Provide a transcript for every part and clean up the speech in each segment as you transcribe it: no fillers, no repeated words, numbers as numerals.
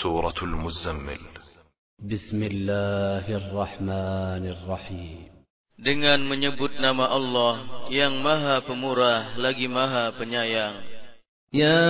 سورة المزمل. Bismillahirrahmanirrahim. Dengan menyebut nama Allah yang Maha Pemurah lagi Maha Penyayang. Ya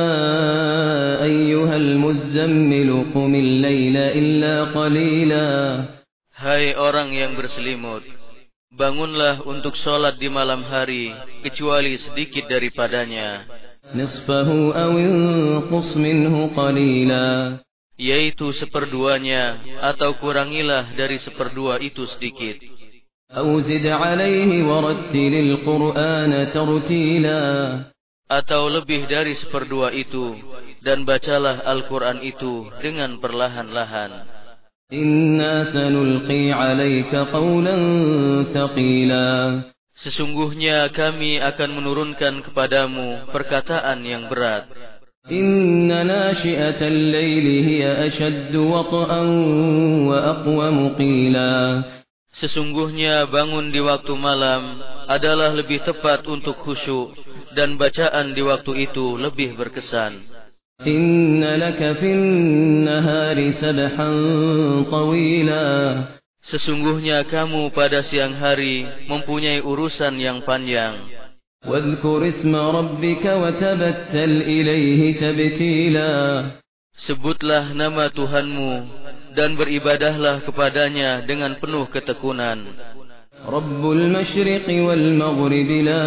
ayyuhal muzammil qumil laila illa qalila. Hai orang yang berselimut, bangunlah untuk sholat di malam hari kecuali sedikit daripadanya. Nisfahu aw inqus minhu qalila. Yaitu seperduanya atau kurangilah dari seperdua itu sedikit. Aw zid alaihi warattilil qur'ana tartila. Atau lebih dari seperdua itu, dan bacalah Al-Quran itu dengan perlahan-lahan. Inna sanulqi alaika qawlan thaqila. Sesungguhnya kami akan menurunkan kepadamu perkataan yang berat. Inna nashi'atal layli hiya ashaddu wat'an wa aqwamu qila. Sesungguhnya bangun di waktu malam adalah lebih tepat untuk khusyuk, dan bacaan di waktu itu lebih berkesan. Inna laka fin nahari sabhan tawila. Sesungguhnya kamu pada siang hari mempunyai urusan yang panjang. Wadhkur isma rabbika wa tabattal ilayhi tabtila. Sebutlah nama Tuhanmu dan beribadahlah kepadanya dengan penuh ketekunan. Rabbul masyriqi wal maghribi la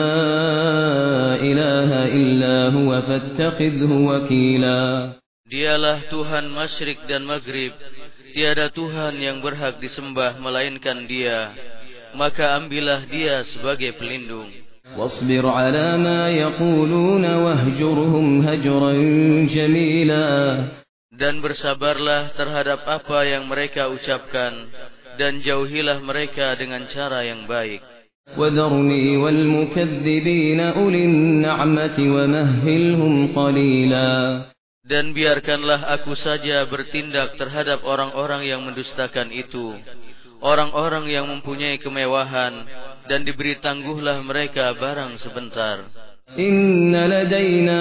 ilaha illa huwa fattakhidhu wakila. Dialah Tuhan Masyrik dan Maghrib, tiada Tuhan yang berhak disembah melainkan Dia, maka ambillah Dia sebagai pelindung. Wasbir ala ma yaquluna wahjurhum hajran jamila. Dan bersabarlah terhadap apa yang mereka ucapkan, dan jauhilah mereka dengan cara yang baik. Wadharni wal mukadzibina ulin na'mati wa mahhilhum qalila. Dan biarkanlah aku saja bertindak terhadap orang-orang yang mendustakan itu, orang-orang yang mempunyai kemewahan, dan diberi tangguhlah mereka barang sebentar. Inna ladayna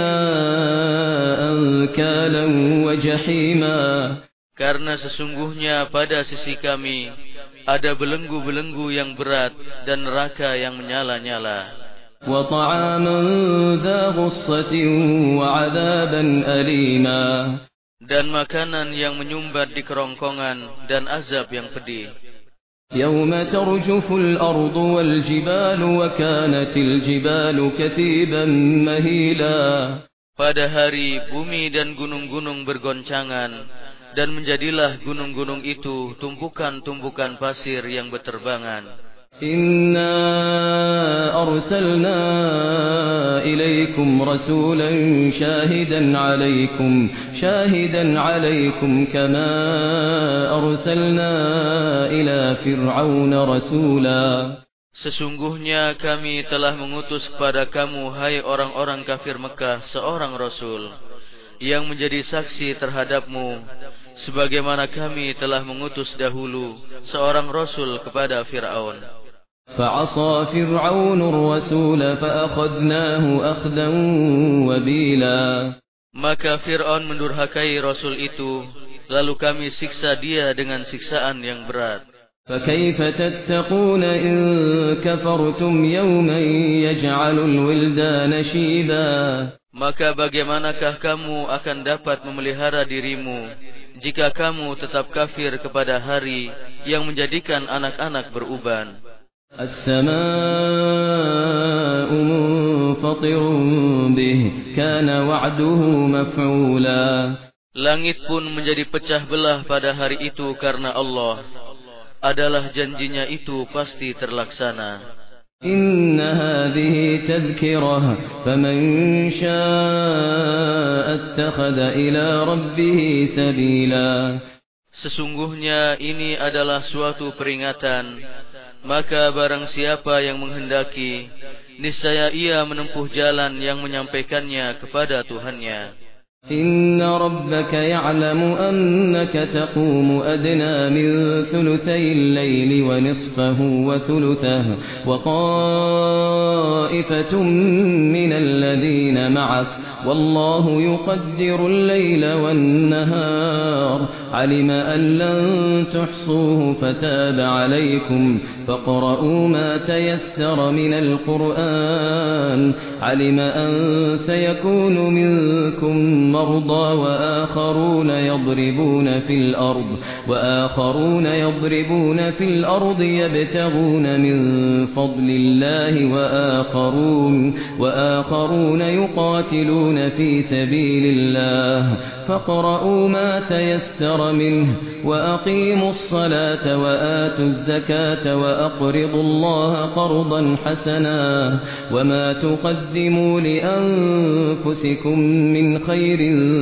ankalan wa jahima. Karena sesungguhnya pada sisi kami ada belenggu-belenggu yang berat dan neraka yang menyala-nyala. Wa ta'aman dha ghussatin wa 'adaban alima. Dan makanan yang menyumbat di kerongkongan dan azab yang pedih. Yawma tarjuful ardu wal jibalu wa kanatil jibalu katiban mahila. Pada hari bumi dan gunung-gunung bergoncangan, dan menjadilah gunung-gunung itu tumpukan-tumpukan pasir yang berterbangan. Inna arsalna ilaikum rasulan shahidan alaikum kama arsalna ila fir'auna rasula. Sesungguhnya kami telah mengutus kepada kamu, hai orang-orang kafir Mekah, seorang Rasul yang menjadi saksi terhadapmu, sebagaimana kami telah mengutus dahulu seorang Rasul kepada Fir'aun. Fa'asa Fir'aunur Rasul fa'akhadnahu akhdan wabila. Maka Fir'aun mendurhakai Rasul itu, lalu kami siksa dia dengan siksaan yang berat. فَكَيْفَ تَتَّقُونَ إِن كَفَرْتُمْ يَوْمًا يَجْعَلُ الْوِلْدَانَ شِيبًا. Maka bagaimanakah kamu akan dapat memelihara dirimu jika kamu tetap kafir kepada hari yang menjadikan anak-anak beruban? As-samaa'u munfatirun bih kana wa'duhu maf'ula. Langit pun menjadi pecah belah pada hari itu karena Allah. Adalah janjinya itu pasti terlaksana. Inna hadhihi tadhkirah faman syaa'a attakhadha ila rabbih sabila. Sesungguhnya ini adalah suatu peringatan, maka barang siapa yang menghendaki, niscaya ia menempuh jalan yang menyampaikannya kepada Tuhannya. Inna rabbaka ya'lamu annaka taqumu adna min thuluthayil layli wa nisfahu wa thuluthahu wa qa'ifatun minal ladhina ma'ak والله يقدر الليل والنهار علم أن لن تحصوه فتاب عليكم فاقرؤوا ما تيسر من القرآن علم أن سيكون منكم مرضى وآخرون يضربون في الأرض يبتغون من فضل الله وآخرون يقاتلون في سبيل الله فاقرؤوا ما تيسر منه وأقيموا الصلاة وآتوا الزكاة وأقرضوا الله قرضا حسنا وما تقدموا لأنفسكم من خير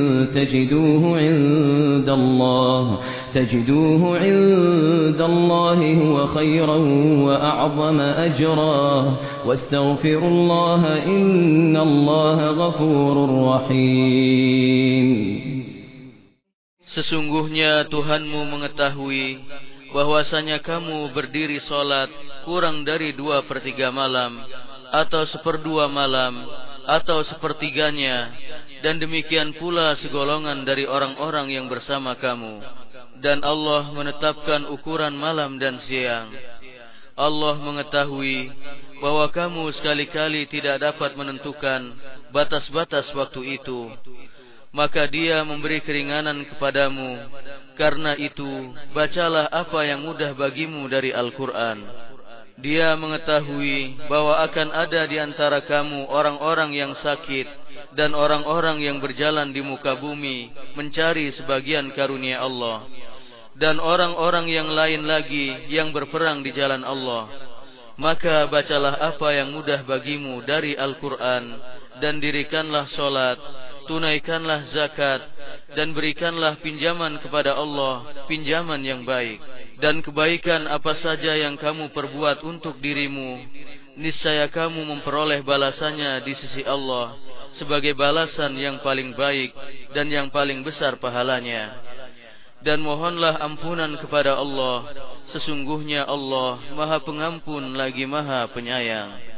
تجدوه عند الله هو خيرا وأعظم أجرا واستغفروا الله إن الله غفور رحيم. Sesungguhnya Tuhanmu mengetahui bahwasanya kamu berdiri salat kurang dari 2/3 malam atau 1/2 malam atau 1/3-nya, dan demikian pula segolongan dari orang-orang yang bersama kamu. Dan Allah menetapkan ukuran malam dan siang. Allah mengetahui bahwa kamu sekali-kali tidak dapat menentukan batas-batas waktu itu, maka Dia memberi keringanan kepadamu. Karena itu, bacalah apa yang mudah bagimu dari Al-Quran. Dia mengetahui bahwa akan ada di antara kamu orang-orang yang sakit dan orang-orang yang berjalan di muka bumi mencari sebagian karunia Allah, dan orang-orang yang lain lagi yang berperang di jalan Allah. Maka bacalah apa yang mudah bagimu dari Al-Quran, dan dirikanlah solat, tunaikanlah zakat, dan berikanlah pinjaman kepada Allah, pinjaman yang baik. Dan kebaikan apa saja yang kamu perbuat untuk dirimu, niscaya kamu memperoleh balasannya di sisi Allah sebagai balasan yang paling baik dan yang paling besar pahalanya. Dan mohonlah ampunan kepada Allah, sesungguhnya Allah Maha Pengampun lagi Maha Penyayang.